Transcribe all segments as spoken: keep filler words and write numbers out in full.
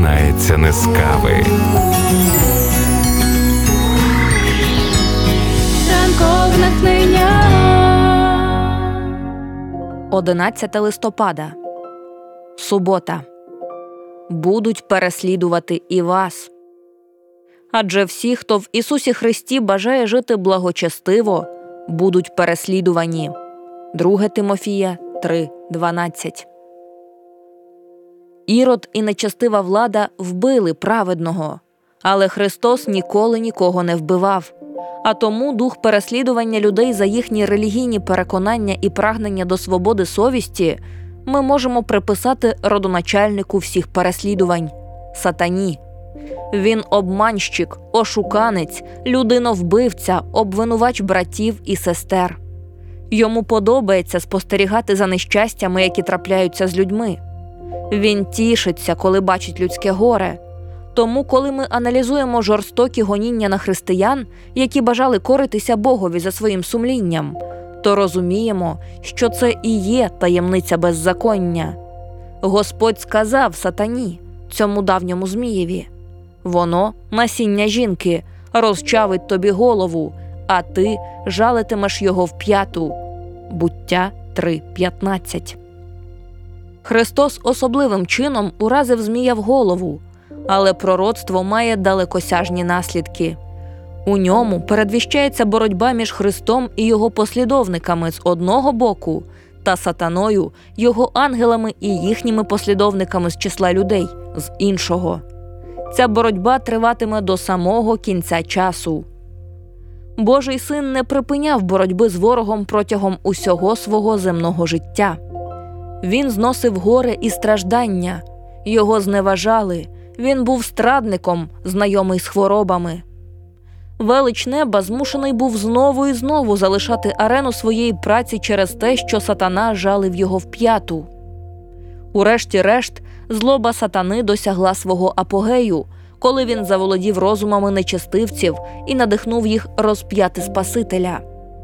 починається не з кави. Ранкове натхнення. одинадцяте листопада. Субота. Будуть переслідувати і вас. Адже всі, хто в Ісусі Христі бажає жити благочестиво, будуть переслідувані. друге Тимофія три дванадцять. Ірод і нечестива влада вбили праведного, але Христос ніколи нікого не вбивав. А тому дух переслідування людей за їхні релігійні переконання і прагнення до свободи совісті ми можемо приписати родоначальнику всіх переслідувань – сатані. Він обманщик, ошуканець, людиновбивця, обвинувач братів і сестер. Йому подобається спостерігати за нещастями, які трапляються з людьми. Він тішиться, коли бачить людське горе. Тому, коли ми аналізуємо жорстокі гоніння на християн, які бажали коритися Богові за своїм сумлінням, то розуміємо, що це і є таємниця беззаконня. Господь сказав сатані, цьому давньому змієві: «Воно, насіння жінки, розчавить тобі голову, а ти жалитимеш його в п'яту». Буття три п'ятнадцять. Христос особливим чином уразив змія в голову, але пророцтво має далекосяжні наслідки. У ньому передвіщається боротьба між Христом і його послідовниками з одного боку та сатаною, його ангелами і їхніми послідовниками з числа людей з іншого. Ця боротьба триватиме до самого кінця часу. Божий Син не припиняв боротьби з ворогом протягом усього свого земного життя. Він зносив горе і страждання, його зневажали, він був страдником, знайомий з хворобами. Велич неба змушений був знову і знову залишати арену своєї праці через те, що сатана жалив його в п'яту. Урешті-решт, злоба сатани досягла свого апогею, коли він заволодів розумами нечестивців і надихнув їх розп'яти Спасителя.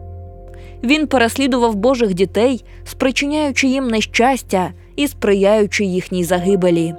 Він переслідував Божих дітей, спричиняючи їм нещастя і сприяючи їхній загибелі.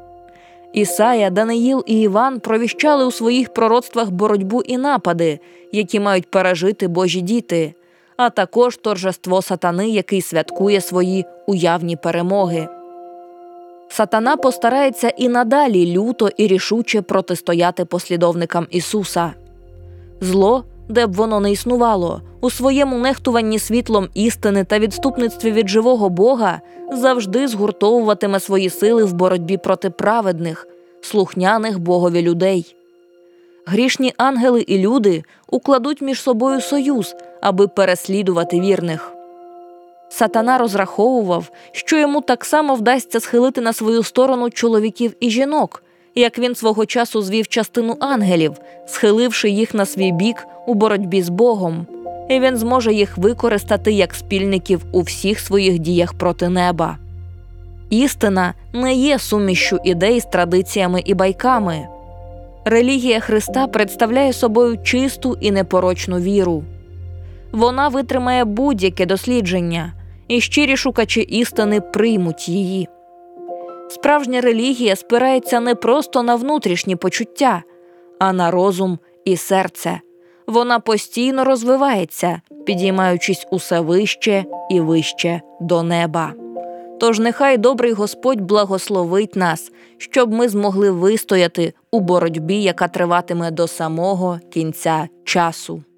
Ісая, Даниїл і Іван провіщали у своїх пророцтвах боротьбу і напади, які мають пережити Божі діти, а також торжество сатани, який святкує свої уявні перемоги. Сатана постарається і надалі люто і рішуче протистояти послідовникам Ісуса. Зло, де б воно не існувало, у своєму нехтуванні світлом істини та відступництві від живого Бога завжди згуртовуватиме свої сили в боротьбі проти праведних, слухняних Богові людей. Грішні ангели і люди укладуть між собою союз, аби переслідувати вірних. Сатана розраховував, що йому так само вдасться схилити на свою сторону чоловіків і жінок, як він свого часу звів частину ангелів, схиливши їх на свій бік у боротьбі з Богом, і він зможе їх використати як спільників у всіх своїх діях проти неба. Істина не є сумішшю ідей з традиціями і байками. Релігія Христа представляє собою чисту і непорочну віру. Вона витримає будь-яке дослідження, і щирі шукачі істини приймуть її. Справжня релігія спирається не просто на внутрішні почуття, а на розум і серце. Вона постійно розвивається, підіймаючись усе вище і вище до неба. Тож нехай добрий Господь благословить нас, щоб ми змогли вистояти у боротьбі, яка триватиме до самого кінця часу.